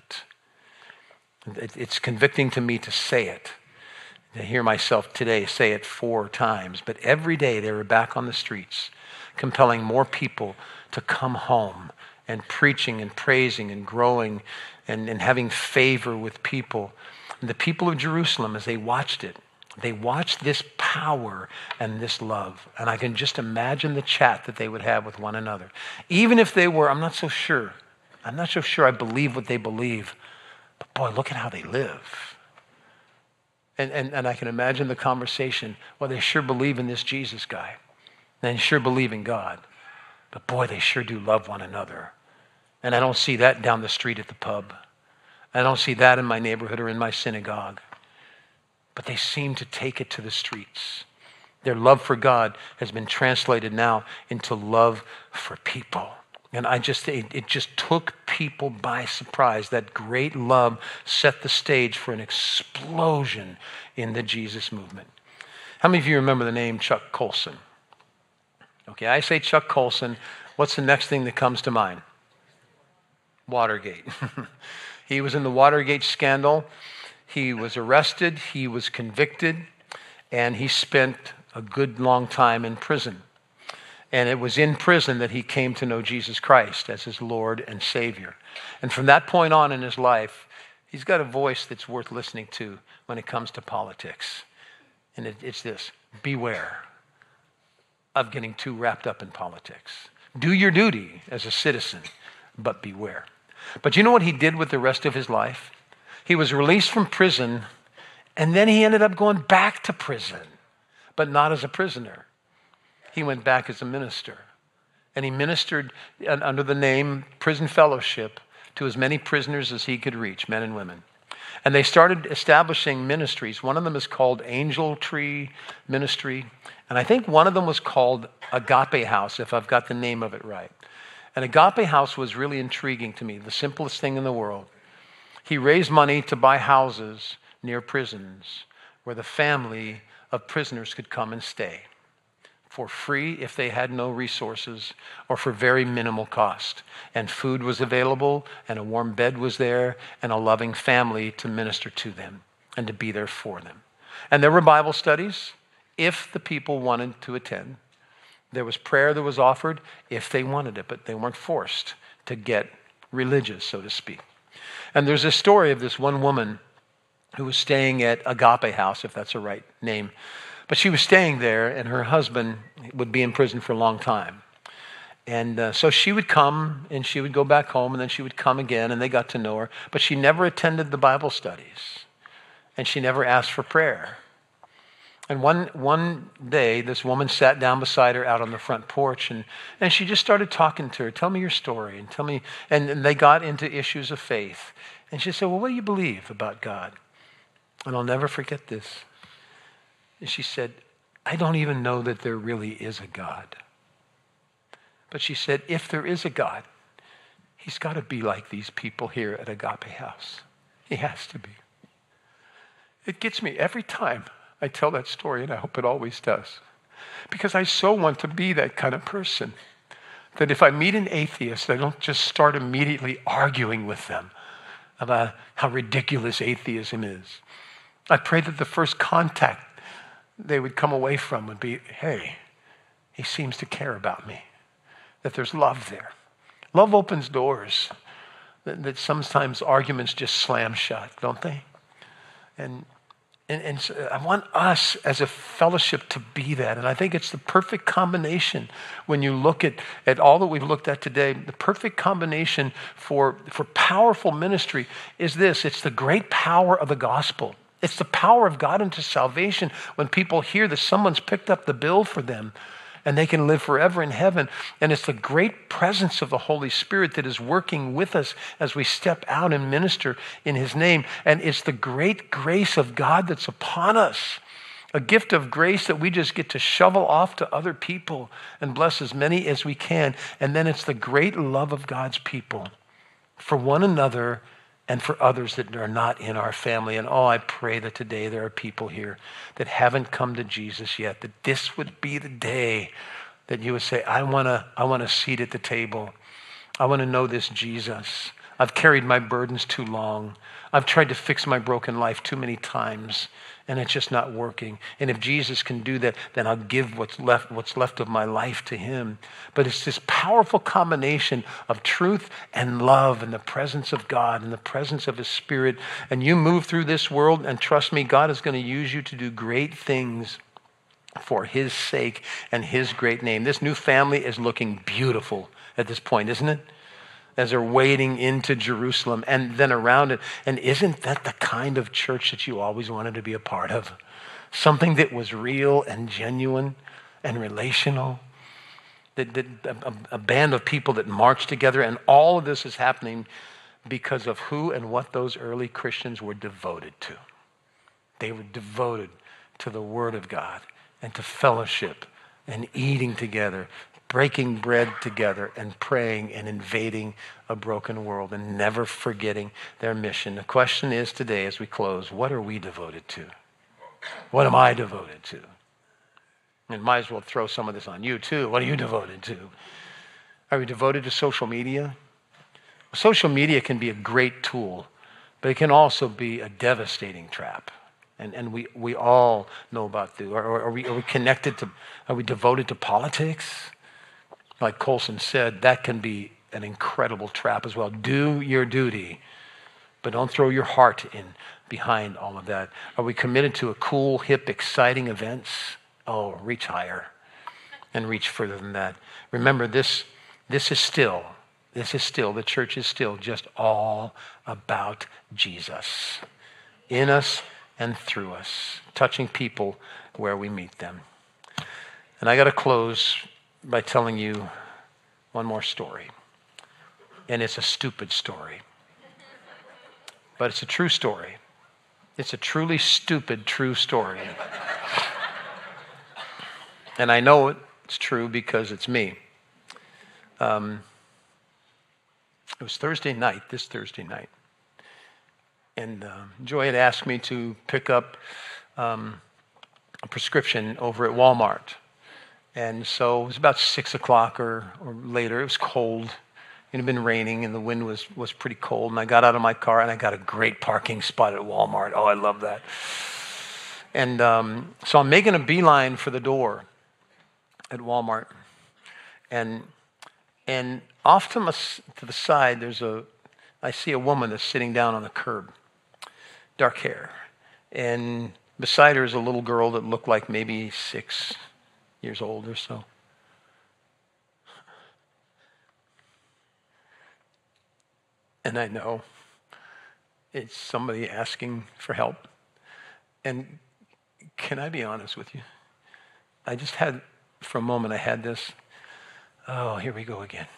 it. It's convicting to me to say it. To hear myself today say it 4 times. But every day they were back on the streets, compelling more people to come home and preaching and praising and growing and having favor with people. And the people of Jerusalem, as they watched it, they watched this power and this love. And I can just imagine the chat that they would have with one another. Even if they were, I'm not so sure I believe what they believe. But boy, look at how they live. And I can imagine the conversation. Well, they sure believe in this Jesus guy. They sure believe in God. But boy, they sure do love one another. And I don't see that down the street at the pub. I don't see that in my neighborhood or in my synagogue. But they seem to take it to the streets. Their love for God has been translated now into love for people. And it just took people by surprise. That great love set the stage for an explosion in the Jesus movement. How many of you remember the name Chuck Colson? Okay, I say Chuck Colson. What's the next thing that comes to mind? Watergate. He was in the Watergate scandal. He was arrested, he was convicted, and he spent a good long time in prison. And it was in prison that he came to know Jesus Christ as his Lord and Savior. And from that point on in his life, he's got a voice that's worth listening to when it comes to politics. And it's this: beware of getting too wrapped up in politics. Do your duty as a citizen, but beware. But you know what he did with the rest of his life? He was released from prison, and then he ended up going back to prison, but not as a prisoner. He went back as a minister, and he ministered under the name Prison Fellowship to as many prisoners as he could reach, men and women. And they started establishing ministries. One of them is called Angel Tree Ministry, and I think one of them was called Agape House, if I've got the name of it right. And Agape House was really intriguing to me, the simplest thing in the world. He raised money to buy houses near prisons where the family of prisoners could come and stay for free if they had no resources or for very minimal cost. And food was available and a warm bed was there and a loving family to minister to them and to be there for them. And there were Bible studies if the people wanted to attend. There was prayer that was offered if they wanted it, but they weren't forced to get religious, so to speak. And there's a story of this one woman who was staying at Agape House, if that's the right name. But she was staying there, and her husband would be in prison for a long time. And so she would come, and she would go back home, and then she would come again, and they got to know her. But she never attended the Bible studies, and she never asked for prayer. And one day, this woman sat down beside her out on the front porch, and she just started talking to her. Tell me your story, and tell me. And they got into issues of faith. And she said, well, what do you believe about God? And I'll never forget this. And she said, I don't even know that there really is a God. But she said, if there is a God, he's got to be like these people here at Agape House. He has to be. It gets me every time I tell that story, and I hope it always does. Because I so want to be that kind of person that if I meet an atheist, I don't just start immediately arguing with them about how ridiculous atheism is. I pray that the first contact they would come away from would be, hey, he seems to care about me, that there's love there. Love opens doors that sometimes arguments just slam shut, don't they? And so I want us as a fellowship to be that. And I think it's the perfect combination when you look at all that we've looked at today. The perfect combination for powerful ministry is this. It's the great power of the gospel. It's the power of God unto salvation when people hear that someone's picked up the bill for them and they can live forever in heaven. And it's the great presence of the Holy Spirit that is working with us as we step out and minister in his name. And it's the great grace of God that's upon us, a gift of grace that we just get to shovel off to other people and bless as many as we can. And then it's the great love of God's people for one another and for others that are not in our family. And I pray that today there are people here that haven't come to Jesus yet, that this would be the day that you would say, I want a seat at the table. I want to know this Jesus. I've carried my burdens too long. I've tried to fix my broken life too many times, and it's just not working. And if Jesus can do that, then I'll give what's left of my life to him. But it's this powerful combination of truth and love and the presence of God and the presence of his Spirit. And you move through this world, and trust me, God is going to use you to do great things for his sake and his great name. This new family is looking beautiful at this point, isn't it? As they're wading into Jerusalem and then around it. And isn't that the kind of church that you always wanted to be a part of? Something that was real and genuine and relational. A band of people that marched together. And all of this is happening because of who and what those early Christians were devoted to. They were devoted to the Word of God and to fellowship and eating together, breaking bread together and praying and invading a broken world and never forgetting their mission. The question is today as we close, what are we devoted to? What am I devoted to? And might as well throw some of this on you too. What are you devoted to? Are we devoted to social media? Social media can be a great tool, but it can also be a devastating trap. And we all know about this. Are we connected to, are we devoted to politics? Like Colson said, that can be an incredible trap as well. Do your duty, but don't throw your heart in behind all of that. Are we committed to a cool, hip, exciting events? Reach higher and reach further than that. Remember, the church is still just all about Jesus. In us and through us, touching people where we meet them. And I got to close by telling you one more story. And it's a stupid story. But it's a true story. It's a truly stupid, true story. And I know it's true because it's me. It was this Thursday night. And Joy had asked me to pick up a prescription over at Walmart. And so it was about 6 o'clock or later. It was cold. It had been raining and the wind was pretty cold. And I got out of my car and I got a great parking spot at Walmart. I love that. And so I'm making a beeline for the door at Walmart. And off to the side, I see a woman that's sitting down on the curb. Dark hair. And beside her is a little girl that looked like maybe 6 years old or so. And I know it's somebody asking for help. And can I be honest with you? For a moment, I had this, here we go again.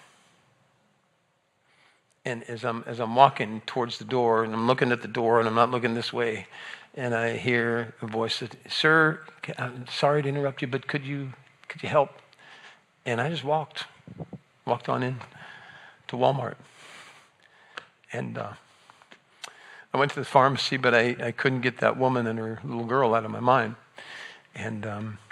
And as I'm walking towards the door, and I'm looking at the door, and I'm not looking this way, and I hear a voice that, "Sir, I'm sorry to interrupt you, but could you help?" And I just walked on in to Walmart. And I went to the pharmacy, but I couldn't get that woman and her little girl out of my mind. And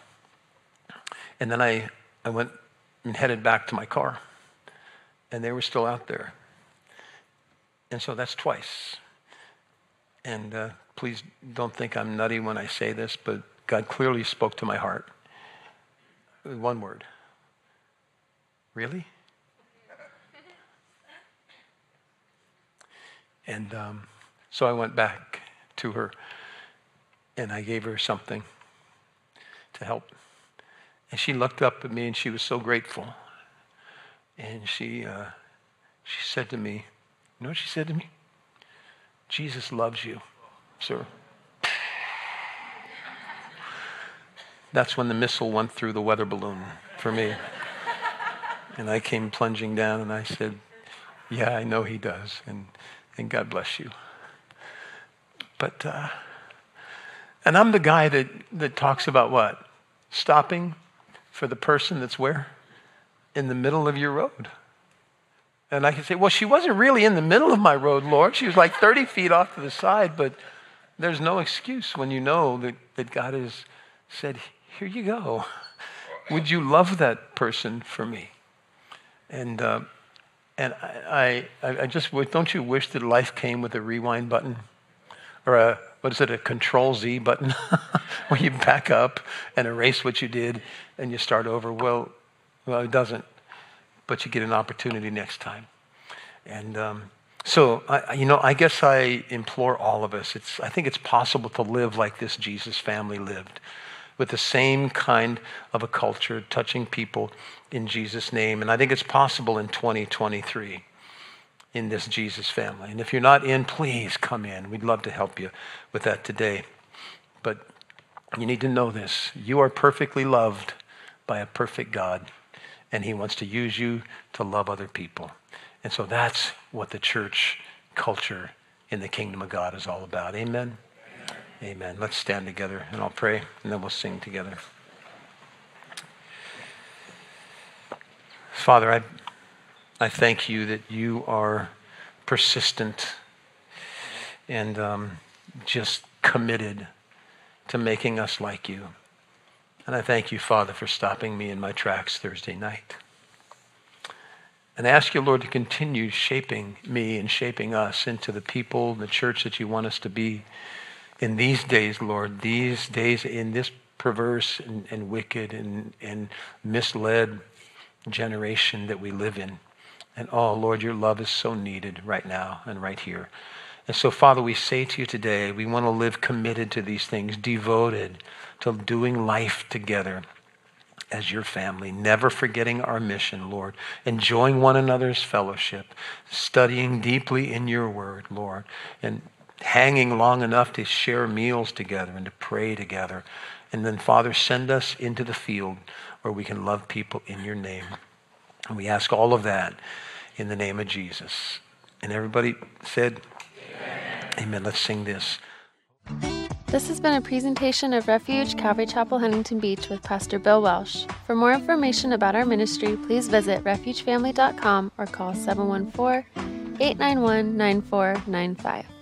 then I went and headed back to my car, and they were still out there. And so that's twice. And please don't think I'm nutty when I say this, but God clearly spoke to my heart. One word. Really? And so I went back to her, and I gave her something to help. And she looked up at me, and she was so grateful. And she said to me, you know what she said to me? "Jesus loves you, sir." That's when the missile went through the weather balloon. for me. And I came plunging down and I said, yeah, I know he does. And God bless you. But, and I'm the guy that talks about what? Stopping for the person that's where? In the middle of your road. And I can say, well, she wasn't really in the middle of my road, Lord. She was like 30 feet off to the side, but there's no excuse when you know that God has said, here you go. Would you love that person for me? And I just, don't you wish that life came with a rewind button? Or a Control Z button? Where you back up and erase what you did and you start over. Well, it doesn't. But you get an opportunity next time. And so, I guess I implore all of us. I think it's possible to live like this Jesus family lived, with the same kind of a culture, touching people in Jesus' name. And I think it's possible in 2023 in this Jesus family. And if you're not in, please come in. We'd love to help you with that today. But you need to know this. You are perfectly loved by a perfect God, and he wants to use you to love other people. And so that's what the church culture in the kingdom of God is all about. Amen? Amen. Let's stand together, and I'll pray, and then we'll sing together. Father, I thank you that you are persistent and just committed to making us like you. And I thank you, Father, for stopping me in my tracks Thursday night. And I ask you, Lord, to continue shaping me and shaping us into the people, the church that you want us to be in these days, Lord, these days in this perverse and wicked and misled generation that we live in. And oh, Lord, your love is so needed right now and right here. And so, Father, we say to you today, we want to live committed to these things, devoted to doing life together as your family, never forgetting our mission, Lord, enjoying one another's fellowship, studying deeply in your word, Lord, and hanging long enough to share meals together and to pray together. And then, Father, send us into the field where we can love people in your name. And we ask all of that in the name of Jesus. And everybody said, Amen. Amen. Let's sing this. This has been a presentation of Refuge Calvary Chapel, Huntington Beach with Pastor Bill Welsh. For more information about our ministry, please visit refugefamily.com or call 714-891-9495.